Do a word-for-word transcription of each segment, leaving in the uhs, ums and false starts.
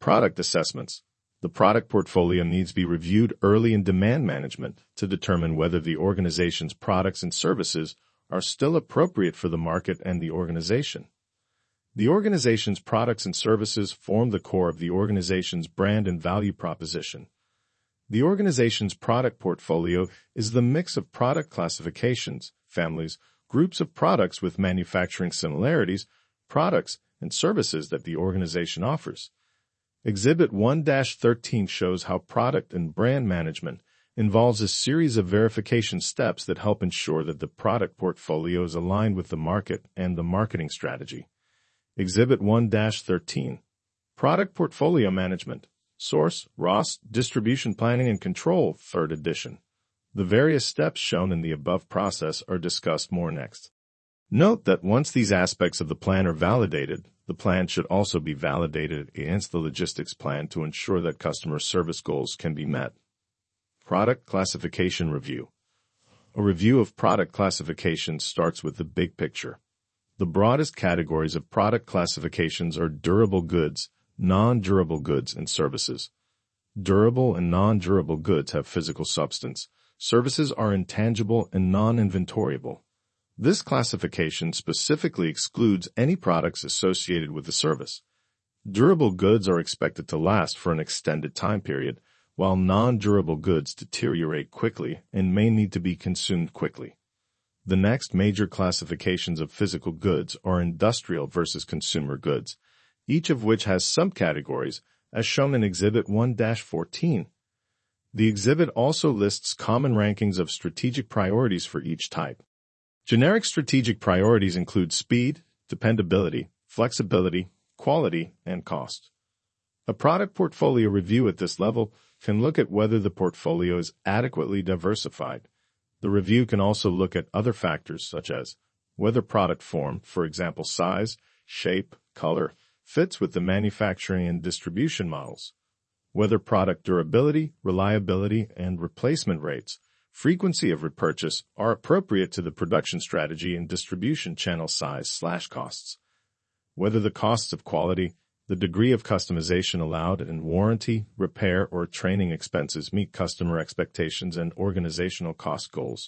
Product assessments. The product portfolio needs to be reviewed early in demand management to determine whether the organization's products and services are still appropriate for the market and the organization. The organization's products and services form the core of the organization's brand and value proposition. The organization's product portfolio is the mix of product classifications, families, groups of products with manufacturing similarities, products, and services that the organization offers. Exhibit one dash thirteen shows how product and brand management involves a series of verification steps that help ensure that the product portfolio is aligned with the market and the marketing strategy. Exhibit one dash thirteen. Product Portfolio Management. Source, Ross, Distribution Planning and Control, third edition. The various steps shown in the above process are discussed more next. Note that once these aspects of the plan are validated, the plan should also be validated against the logistics plan to ensure that customer service goals can be met. Product Classification Review. A review of product classification starts with the big picture. The broadest categories of product classifications are durable goods, non-durable goods, and services. Durable and non-durable goods have physical substance. Services are intangible and non-inventoriable. This classification specifically excludes any products associated with the service. Durable goods are expected to last for an extended time period, while non-durable goods deteriorate quickly and may need to be consumed quickly. The next major classifications of physical goods are industrial versus consumer goods, each of which has subcategories, as shown in Exhibit one dash fourteen. The exhibit also lists common rankings of strategic priorities for each type. Generic strategic priorities include speed, dependability, flexibility, quality, and cost. A product portfolio review at this level can look at whether the portfolio is adequately diversified. The review can also look at other factors such as whether product form, for example size, shape, color, fits with the manufacturing and distribution models, whether product durability, reliability, and replacement rates, frequency of repurchase are appropriate to the production strategy and distribution channel size slash costs, whether the costs of quality, the degree of customization allowed, and warranty, repair, or training expenses meet customer expectations and organizational cost goals.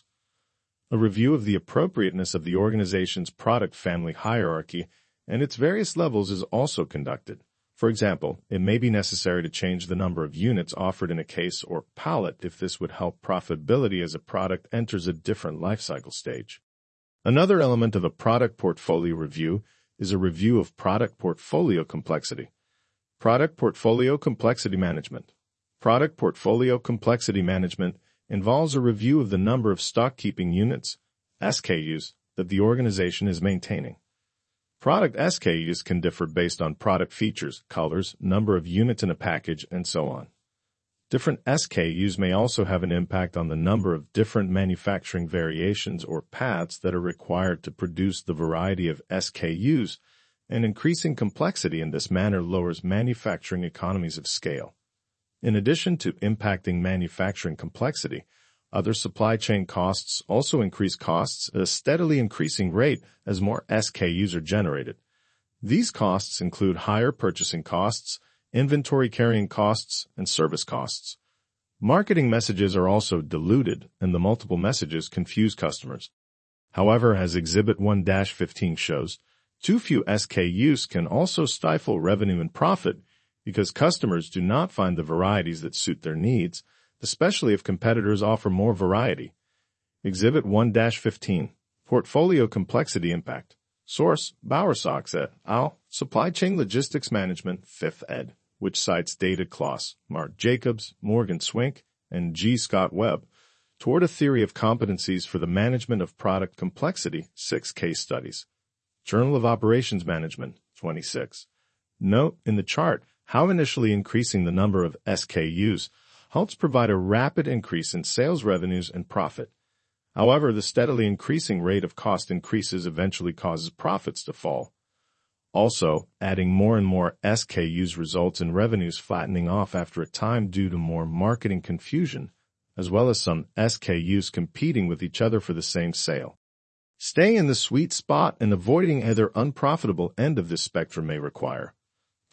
A review of the appropriateness of the organization's product family hierarchy and its various levels is also conducted. For example, it may be necessary to change the number of units offered in a case or pallet if this would help profitability as a product enters a different lifecycle stage. Another element of a product portfolio review is a review of product portfolio complexity. Product portfolio complexity management. Product portfolio complexity management involves a review of the number of stock-keeping units, S K Us, that the organization is maintaining. Product S K Us can differ based on product features, colors, number of units in a package, and so on. Different S K Us may also have an impact on the number of different manufacturing variations or paths that are required to produce the variety of S K Us, and increasing complexity in this manner lowers manufacturing economies of scale. In addition to impacting manufacturing complexity, other supply chain costs also increase costs at a steadily increasing rate as more S K Us are generated. These costs include higher purchasing costs, inventory carrying costs, and service costs. Marketing messages are also diluted, and the multiple messages confuse customers. However, as Exhibit one dash fifteen shows, too few S K Us can also stifle revenue and profit because customers do not find the varieties that suit their needs, especially if competitors offer more variety. Exhibit one dash fifteen. Portfolio Complexity Impact. Source, Bowersox et al., Supply Chain Logistics Management, fifth ed., which cites David Kloss, Mark Jacobs, Morgan Swink, and G. Scott Webb, toward a theory of competencies for the management of product complexity, six case studies. Journal of Operations Management, twenty-six. Note in the chart how initially increasing the number of S K Us helps provide a rapid increase in sales revenues and profit. However, the steadily increasing rate of cost increases eventually causes profits to fall. Also, adding more and more S K Us results in revenues flattening off after a time due to more marketing confusion, as well as some S K Us competing with each other for the same sale. Staying in the sweet spot and avoiding either unprofitable end of this spectrum may require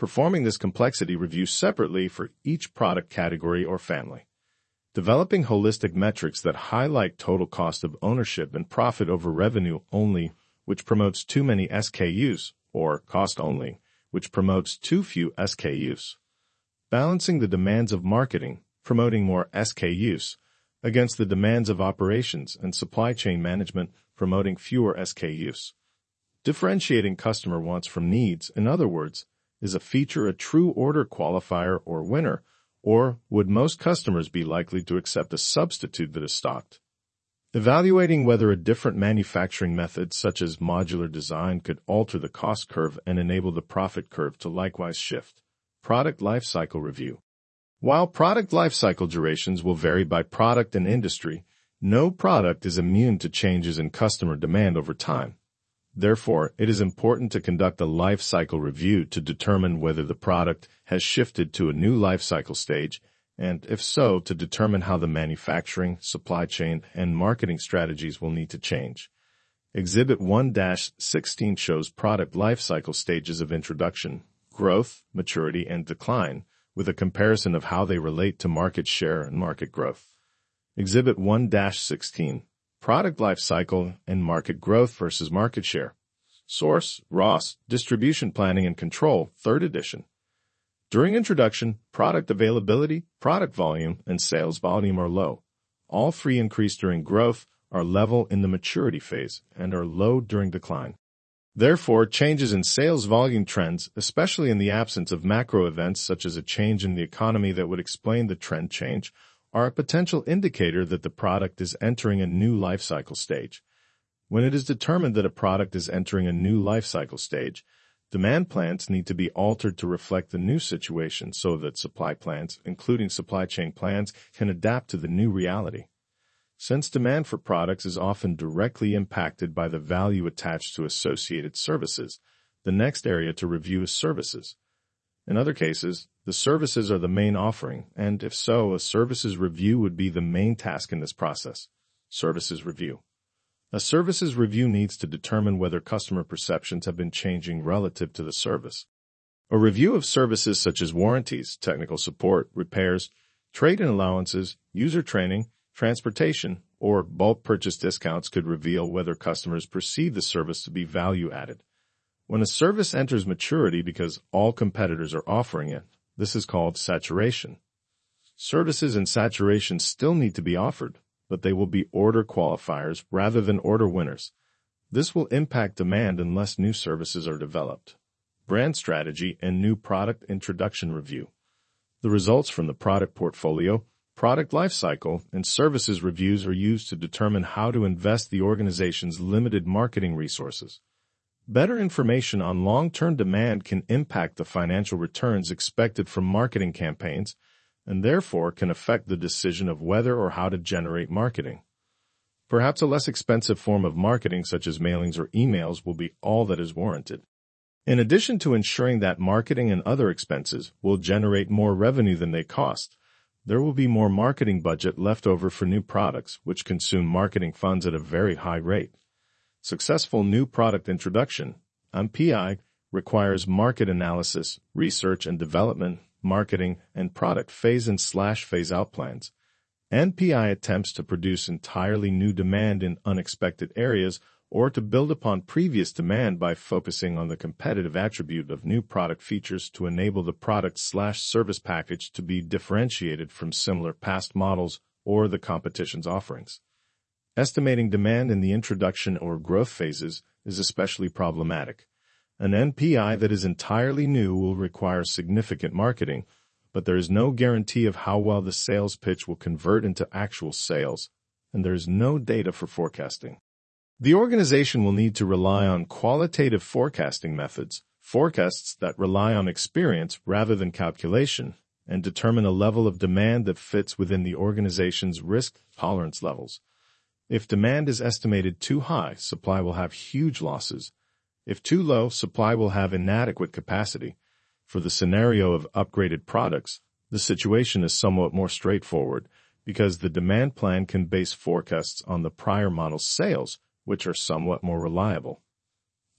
performing this complexity review separately for each product category or family. Developing holistic metrics that highlight total cost of ownership and profit over revenue only, which promotes too many S K Us, or cost only, which promotes too few S K Us. Balancing the demands of marketing, promoting more S K Us, against the demands of operations and supply chain management, promoting fewer S K Us. Differentiating customer wants from needs, in other words, is a feature a true order qualifier or winner, or would most customers be likely to accept a substitute that is stocked? Evaluating whether a different manufacturing method such as modular design could alter the cost curve and enable the profit curve to likewise shift. Product lifecycle review. While product lifecycle durations will vary by product and industry, no product is immune to changes in customer demand over time. Therefore, it is important to conduct a life cycle review to determine whether the product has shifted to a new life cycle stage, and if so, to determine how the manufacturing, supply chain, and marketing strategies will need to change. Exhibit one dash sixteen shows product life cycle stages of introduction, growth, maturity, and decline, with a comparison of how they relate to market share and market growth. Exhibit one dash sixteen. Product life cycle and market growth versus market share. Source, Ross, Distribution Planning and Control, third edition. During introduction, product availability, product volume, and sales volume are low. All three increase during growth, are level in the maturity phase, and are low during decline. Therefore, changes in sales volume trends, especially in the absence of macro events such as a change in the economy that would explain the trend change, are a potential indicator that the product is entering a new life cycle stage. When it is determined that a product is entering a new life cycle stage, demand plans need to be altered to reflect the new situation so that supply plans, including supply chain plans, can adapt to the new reality. Since demand for products is often directly impacted by the value attached to associated services, the next area to review is services. In other cases, the services are the main offering, and if so, a services review would be the main task in this process. Services review. A services review needs to determine whether customer perceptions have been changing relative to the service. A review of services such as warranties, technical support, repairs, trade-in allowances, user training, transportation, or bulk purchase discounts could reveal whether customers perceive the service to be value-added. When a service enters maturity because all competitors are offering it, this is called saturation. Services in saturation still need to be offered, but they will be order qualifiers rather than order winners. This will impact demand unless new services are developed. Brand strategy and new product introduction review. The results from the product portfolio, product lifecycle, and services reviews are used to determine how to invest the organization's limited marketing resources. Better information on long-term demand can impact the financial returns expected from marketing campaigns, and therefore can affect the decision of whether or how to generate marketing. Perhaps a less expensive form of marketing such as mailings or emails will be all that is warranted. In addition to ensuring that marketing and other expenses will generate more revenue than they cost, there will be more marketing budget left over for new products, which consume marketing funds at a very high rate. Successful new product introduction, M P I, requires market analysis, research and development, marketing, and product phase and slash phase out plans. N P I attempts to produce entirely new demand in unexpected areas or to build upon previous demand by focusing on the competitive attribute of new product features to enable the product slash service package to be differentiated from similar past models or the competition's offerings. Estimating demand in the introduction or growth phases is especially problematic. An N P I that is entirely new will require significant marketing, but there is no guarantee of how well the sales pitch will convert into actual sales, and there is no data for forecasting. The organization will need to rely on qualitative forecasting methods, forecasts that rely on experience rather than calculation, and determine a level of demand that fits within the organization's risk tolerance levels. If demand is estimated too high, supply will have huge losses. If too low, supply will have inadequate capacity. For the scenario of upgraded products, the situation is somewhat more straightforward because the demand plan can base forecasts on the prior model's sales, which are somewhat more reliable.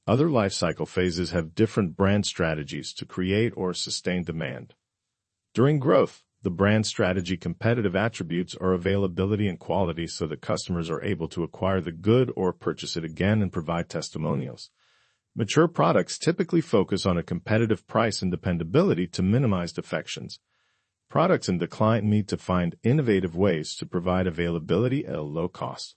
Other life cycle phases have different brand strategies to create or sustain demand. During growth, the brand strategy competitive attributes are availability and quality so that customers are able to acquire the good or purchase it again and provide testimonials. Mature products typically focus on a competitive price and dependability to minimize defections. Products in decline need to find innovative ways to provide availability at a low cost.